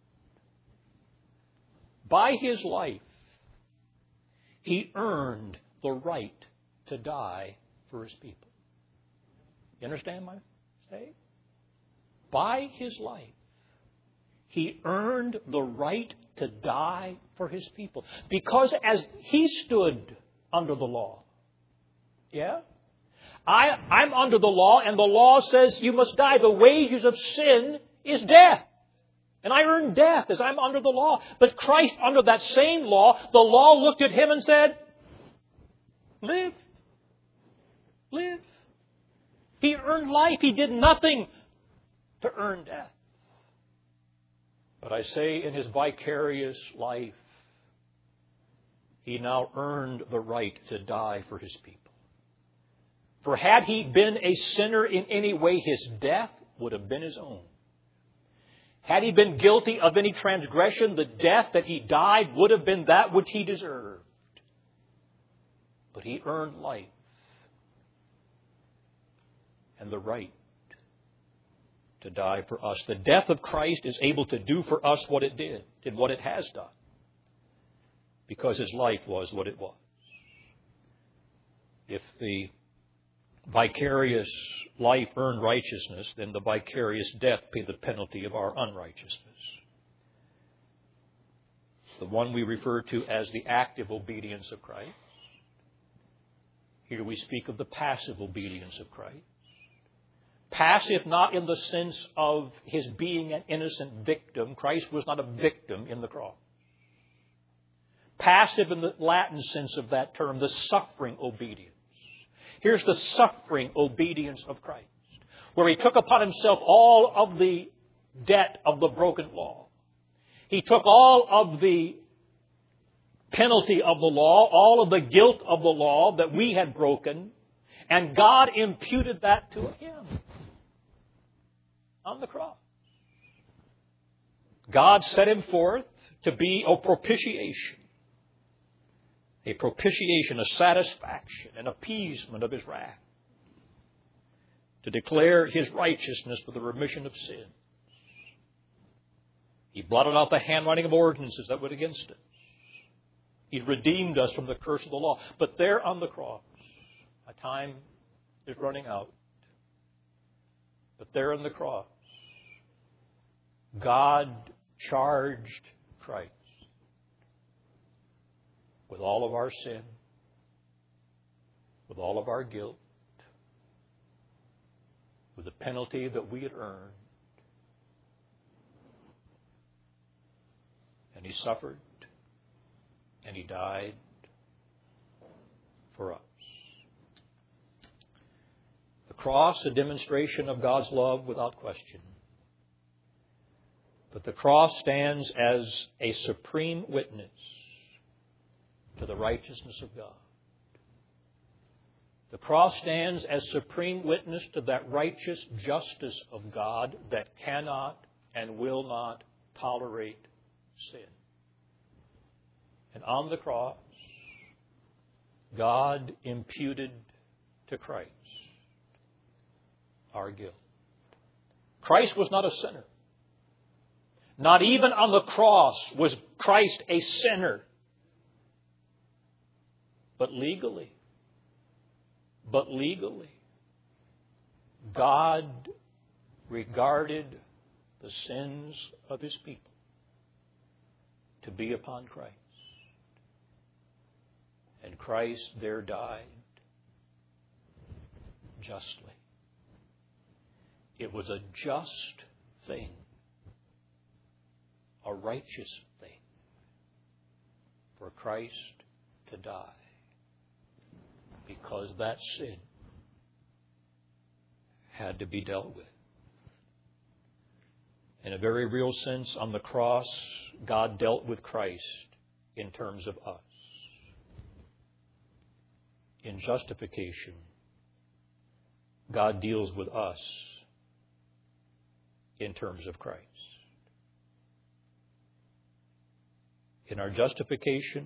By His life, He earned the right to die for His people. You understand my say? By His life, He earned the right to die for His people. Because as He stood under the law, yeah? I, I'm under the law, and the law says you must die. The wages of sin is death. And I earn death as I'm under the law. But Christ, under that same law, the law looked at Him and said, live. Live. He earned life. He did nothing to earn death. But I say in His vicarious life, He now earned the right to die for His people. For had He been a sinner in any way, His death would have been His own. Had He been guilty of any transgression, the death that He died would have been that which He deserved. But He earned life and the right to die for us. The death of Christ is able to do for us what it did, did what it has done, because His life was what it was. If the vicarious life earned righteousness, then the vicarious death paid the penalty of our unrighteousness. The one we refer to as the active obedience of Christ. Here we speak of the passive obedience of Christ. Passive not in the sense of His being an innocent victim. Christ was not a victim in the cross. Passive in the Latin sense of that term, the suffering obedience. Here's the suffering obedience of Christ, where He took upon Himself all of the debt of the broken law. He took all of the penalty of the law, all of the guilt of the law that we had broken, and God imputed that to Him on the cross. God set Him forth to be a propitiation. A propitiation, a satisfaction, an appeasement of His wrath. To declare His righteousness for the remission of sins. He blotted out the handwriting of ordinances that went against us. He's redeemed us from the curse of the law. But there on the cross, my time is running out. But there on the cross, God charged Christ with all of our sin, with all of our guilt, with the penalty that we had earned. And He suffered, and He died for us. The cross, a demonstration of God's love without question. But the cross stands as a supreme witness to the righteousness of God. The cross stands as supreme witness to that righteous justice of God that cannot and will not tolerate sin. And on the cross, God imputed to Christ our guilt. Christ was not a sinner. Not even on the cross was Christ a sinner. But legally, but legally, God regarded the sins of His people to be upon Christ. And Christ there died justly. It was a just thing, a a righteous thing for Christ to die, because that sin had to be dealt with. In a very real sense, on the cross, God dealt with Christ in terms of us. In justification, God deals with us in terms of Christ. In our justification,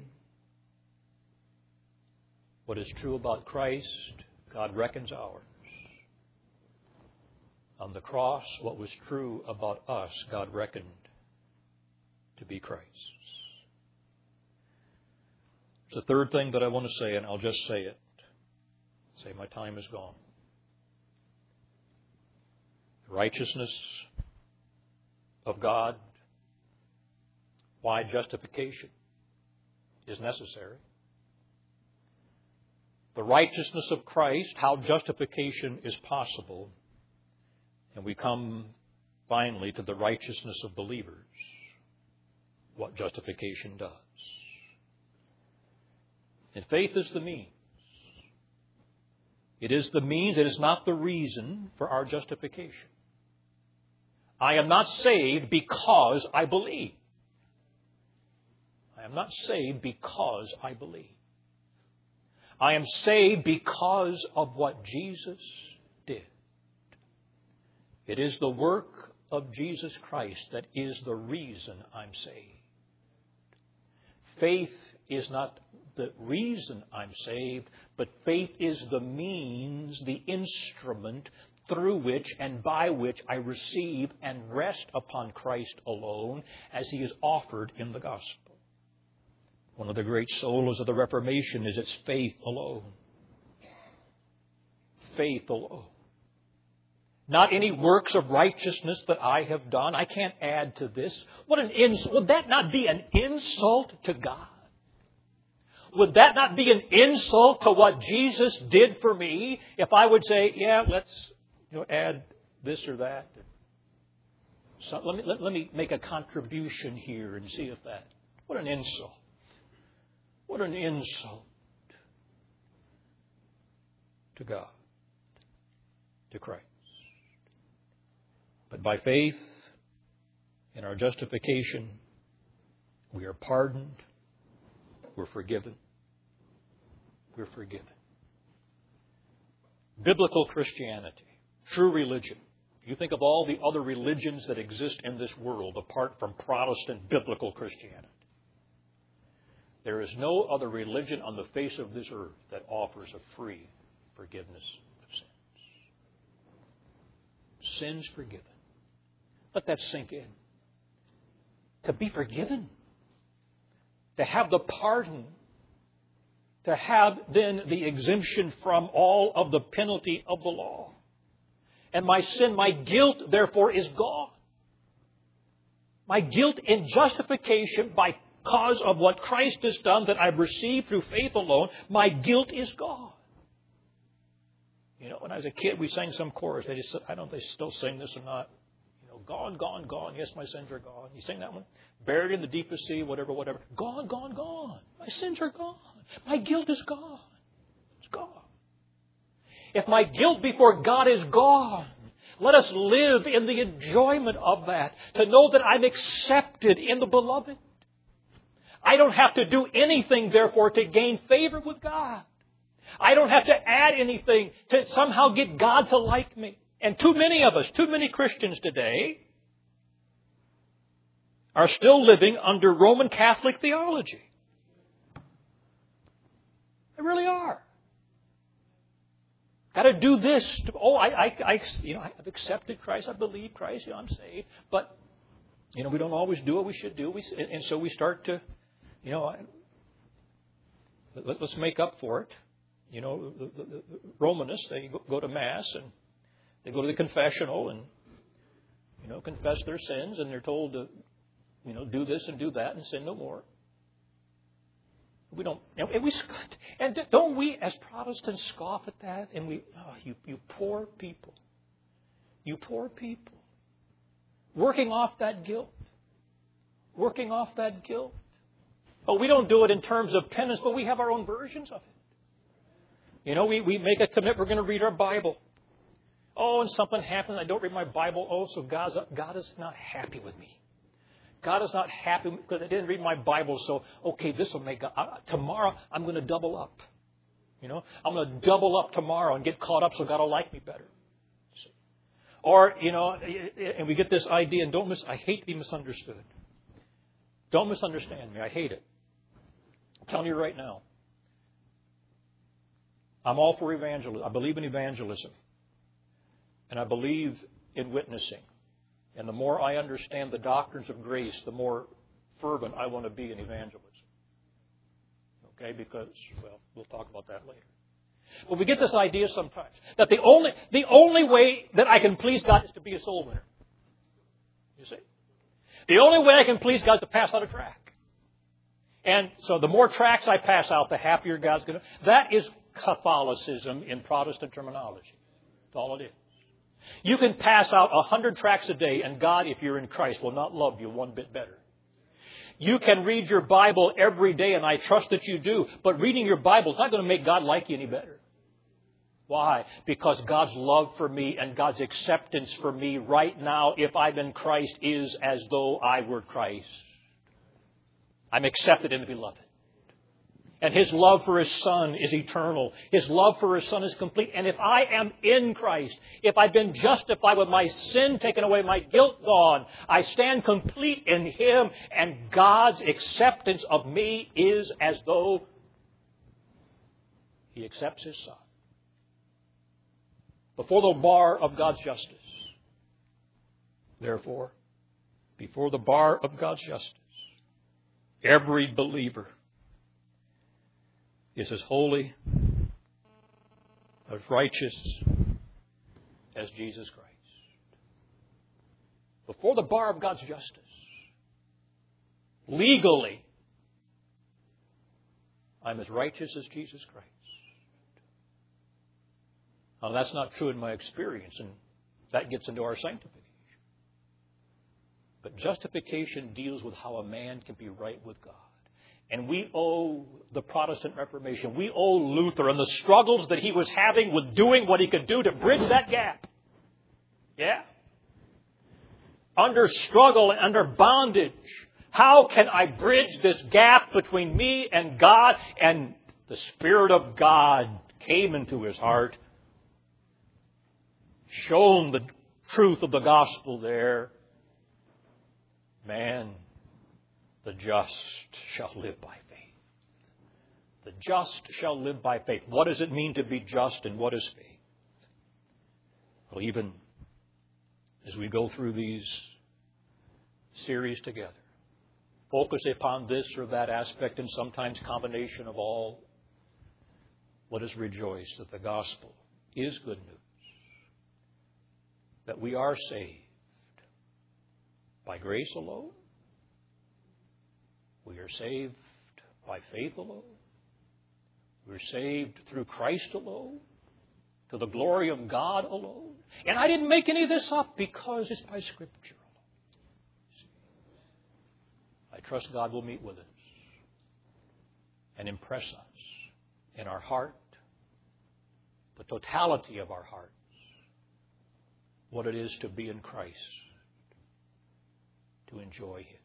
what is true about Christ, God reckons ours. On the cross, what was true about us, God reckoned to be Christ's. There's a third thing that I want to say, and I'll just say it. Say my time is gone. The righteousness of God, why justification is necessary. The righteousness of Christ, how justification is possible. And we come finally to the righteousness of believers, what justification does. And faith is the means. It is the means, it is not the reason for our justification. I am not saved because I believe. I am not saved because I believe. I am saved because of what Jesus did. It is the work of Jesus Christ that is the reason I'm saved. Faith is not the reason I'm saved, but faith is the means, the instrument through which and by which I receive and rest upon Christ alone as He is offered in the gospel. One of the great solas of the Reformation is it's faith alone. Faith alone. Not any works of righteousness that I have done. I can't add to this. What an insult. Would that not be an insult to God? Would that not be an insult to what Jesus did for me if I would say, yeah, let's you know, add this or that? So let me, let, let me make a contribution here and see if that... What an insult. What an insult to God, to Christ. But by faith, in our justification, we are pardoned, we're forgiven, we're forgiven. Biblical Christianity, true religion. You think of all the other religions that exist in this world apart from Protestant biblical Christianity. There is no other religion on the face of this earth that offers a free forgiveness of sins. Sins forgiven. Let that sink in. To be forgiven. To have the pardon. To have then the exemption from all of the penalty of the law. And my sin, my guilt, therefore, is gone. My guilt in justification by cause of what Christ has done that I've received through faith alone, my guilt is gone. You know, when I was a kid, we sang some chorus. They just, I don't know if they still sing this or not. You know, gone, gone, gone. Yes, my sins are gone. You sing that one? Buried in the deepest sea, whatever, whatever. Gone, gone, gone. My sins are gone. My guilt is gone. It's gone. If my guilt before God is gone, let us live in the enjoyment of that. To know that I'm accepted in the beloved. I don't have to do anything, therefore, to gain favor with God. I don't have to add anything to somehow get God to like me. And too many of us, too many Christians today, are still living under Roman Catholic theology. They really are. Got to do this. To, oh, I, I, I, you know, I've accepted Christ. I believe Christ. You know, I'm saved. But you know, we don't always do what we should do. We, and, and so we start to, you know, I, let, let's make up for it. You know, the, the, the Romanists, they go, go to Mass and they go to the confessional and, you know, confess their sins, and they're told to, you know, do this and do that and sin no more. We don't, and we, and don't we as Protestants scoff at that? And we, oh, you, you poor people. You poor people. Working off that guilt. working off that guilt. Oh, we don't do it in terms of penance, but we have our own versions of it. You know, we, we make a commitment, we're going to read our Bible. Oh, and something happens, I don't read my Bible. Oh, so God's, God is not happy with me. God is not happy because I didn't read my Bible, so, okay, this will make God. Uh, tomorrow, I'm going to double up. You know, I'm going to double up tomorrow and get caught up so God will like me better. See? Or, you know, and we get this idea, and don't miss, I hate to be misunderstood. Don't misunderstand me. I hate it. I'm telling you right now. I'm all for evangelism. I believe in evangelism. And I believe in witnessing. And the more I understand the doctrines of grace, the more fervent I want to be in evangelism. Okay, because, well, we'll talk about that later. But we get this idea sometimes that the only, the only way that I can please God is to be a soul winner. You see? The only way I can please God is to pass out a tract. And so the more tracts I pass out, the happier God's going to... That is Catholicism in Protestant terminology. That's all it is. You can pass out a hundred tracts a day, and God, if you're in Christ, will not love you one bit better. You can read your Bible every day, and I trust that you do, but reading your Bible is not going to make God like you any better. Why? Because God's love for me and God's acceptance for me right now, if I'm in Christ, is as though I were Christ. I'm accepted in the beloved. And His love for His Son is eternal. His love for His Son is complete. And if I am in Christ, if I've been justified with my sin taken away, my guilt gone, I stand complete in Him, and God's acceptance of me is as though He accepts His Son. Before the bar of God's justice. Therefore, before the bar of God's justice, every believer is as holy, as righteous as Jesus Christ. Before the bar of God's justice, legally, I'm as righteous as Jesus Christ. Now, that's not true in my experience, and that gets into our sanctification. But justification deals with how a man can be right with God. And we owe the Protestant Reformation, we owe Luther and the struggles that he was having with doing what he could do to bridge that gap. Yeah? Under struggle and under bondage, how can I bridge this gap between me and God? And the Spirit of God came into his heart, shown the truth of the gospel there. Man, the just shall live by faith. The just shall live by faith. What does it mean to be just, and what is faith? Well, even as we go through these series together, focus upon this or that aspect, and sometimes combination of all, let us rejoice that the gospel is good news. That we are saved by grace alone. We are saved by faith alone. We're saved through Christ alone, to the glory of God alone. And I didn't make any of this up because it's by Scripture alone. I trust God will meet with us and impress us in our heart, the totality of our hearts, what it is to be in Christ, to enjoy Him.